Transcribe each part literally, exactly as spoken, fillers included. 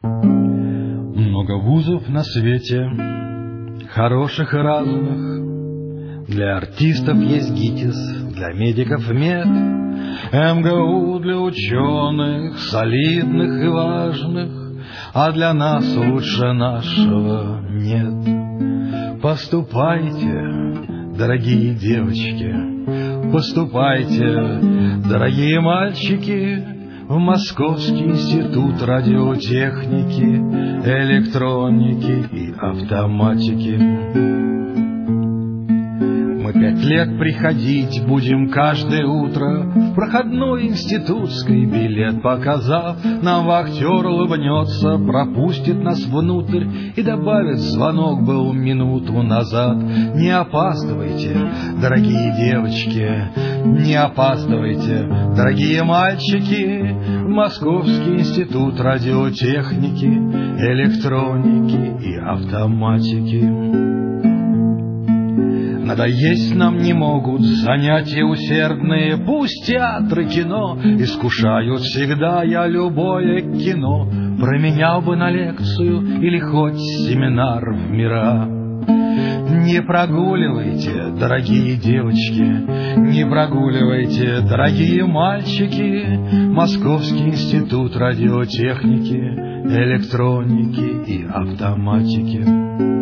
Много вузов на свете, хороших и разных. Для артистов есть ГИТИС, для медиков мед, МГУ для ученых, солидных и важных, а для нас лучше нашего нет. Поступайте, дорогие девочки, поступайте, дорогие мальчики, в Московский институт радиотехники, электроники и автоматики. Мы пять лет приходить будем каждое утро, в проходной институтской билет показав, нам вахтер улыбнется, пропустит нас внутрь и добавит: звонок был минуту назад. Не опаздывайте, дорогие девочки, не опаздывайте, дорогие мальчики, в Московский институт радиотехники, электроники и автоматики. Надоесть нам не могут занятия усердные, пусть театр и кино искушают всегда. Я любое кино променял бы на лекцию или хоть семинар в мира. Не прогуливайте, дорогие девочки, не прогуливайте, дорогие мальчики, Московский институт радиотехники, электроники и автоматики.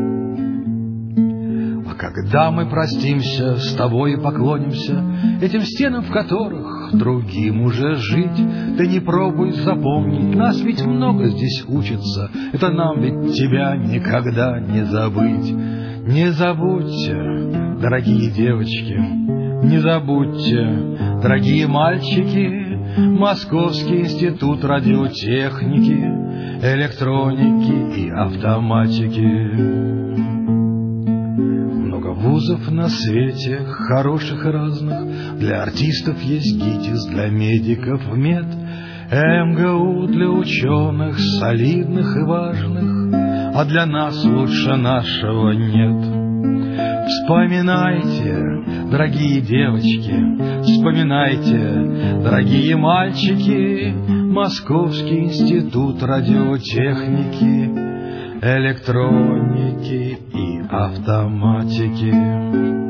Когда мы простимся с тобой и поклонимся этим стенам, в которых другим уже жить, ты не пробуй запомнить, нас ведь много здесь учится, это нам ведь тебя никогда не забыть. Не забудьте, дорогие девочки, не забудьте, дорогие мальчики, Московский институт радиотехники, электроники и автоматики. Вузов на свете, хороших и разных, для артистов есть ГИТИС, для медиков мед, МГУ для ученых, солидных и важных, а для нас лучше нашего нет. Вспоминайте, дорогие девочки, вспоминайте, дорогие мальчики, Московский институт радиотехники, электроники и автоматики.